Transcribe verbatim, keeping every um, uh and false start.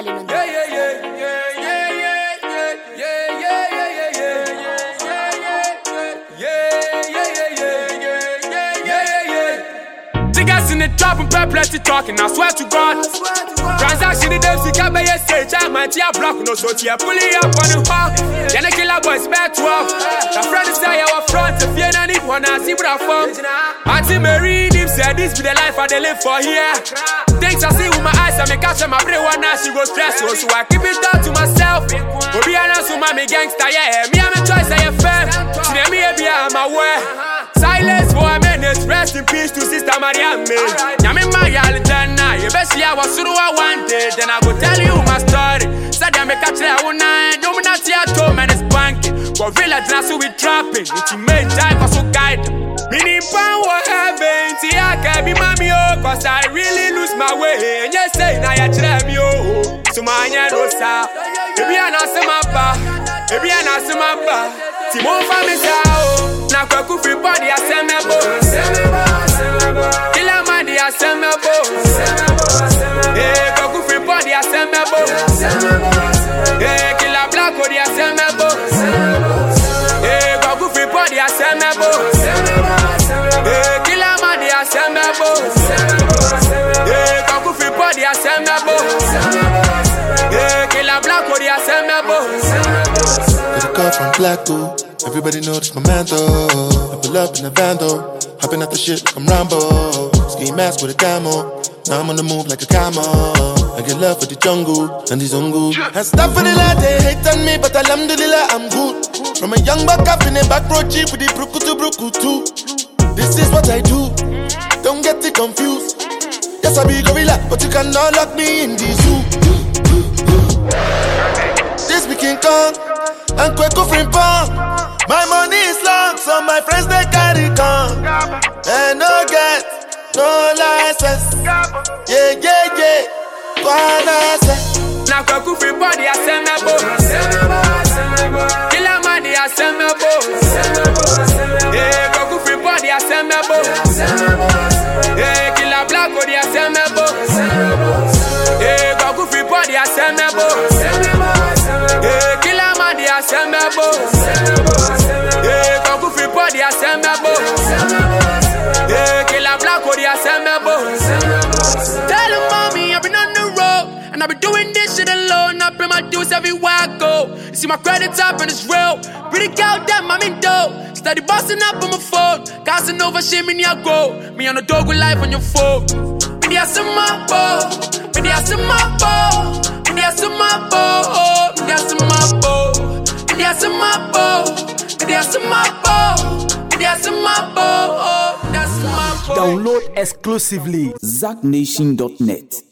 Stalin on Yeah, yeah, yeah, yeah, yeah, yeah, yeah, yeah, yeah, yeah, yeah, yeah, yeah, yeah, yeah, yeah. Niggas in the trap and plenty talking, I swear to God. Transaction in them, see, can't be a stage. I'm a tia block, no so tia pulling up on the hawk. Then a killer boys back to up. The friend is say our front, if you don't need one, I see what I found. Auntie Mary, him said this be the life I they live for here. Things I see with my eyes, I make catch my brain one now she go stress. So I keep it down to myself. But be honest with my gangster, yeah. Me, I'm a choice, I am fam. See them here, be I'm aware. Silence for a minute, rest in peace to Sister Mariam. Yami Mayal Jana, you best see I was through I wanted. Then I go tell you my story. Said I make a try one night, no, not here at home and it's banking. For village, now so we trapping. It's made time for so guide. Meaning power heaven, see I can be mommy, oh, cause I really lose my way. And you say, now you try me, oh, so my no sa. Maybe I know some mappa, maybe I know some mappa. Timon family sao. Na kwa kufi body asemebo, kila mandi asemebo, eh kwa kufi body asemebo, eh kila black body asemebo, eh kwa kufi body asemebo, eh kila mandi asemebo, eh kwa kufi body asemebo, eh kila black body asemebo. Get a call from Blacko. Everybody know this my man though. I pull up in a van though, hopping out the shit like I'm Rambo. Ski mask with a camo, now I'm on the move like a camo. I get love for the jungle and the zungu. And stuff for the lad, they hate on me, but alhamdulillah I'm good. From a young buck up in a back road jeep with the brukutu brukutu. This is what I do, don't get it confused. Yes I be gorilla, but you cannot lock me in the zoo. This be King Kong, and Kweko Frimpong. My money is long, so my friends they carry gun. And no get, no license. Yeah, yeah, yeah. Wanna say. Na kwa kufi body asemebo, kila mandi asemebo, eh kwa kufi body asemebo, eh kila black body asemebo, eh kwa kufi body asemebo, eh kila mandi asemebo, eh kwa kufi body asemebo, eh kila black body asemebo. Tell him mommy I've been on the road. And I be doing this shit alone, I pay my dues everywhere I go. You see my credit up and it's real. Pretty girl, damn, I'm in dough. Steady bossing up on my phone. Casting over shit, me I go. Me on the dog with life on your phone. Me I see my bow. Me I see my bow. Me I see my bow. Me I see my bow. Me I see my bow. Me I see my bow. Me I see my bow. That's my bow. Download exclusively zack nation dot net.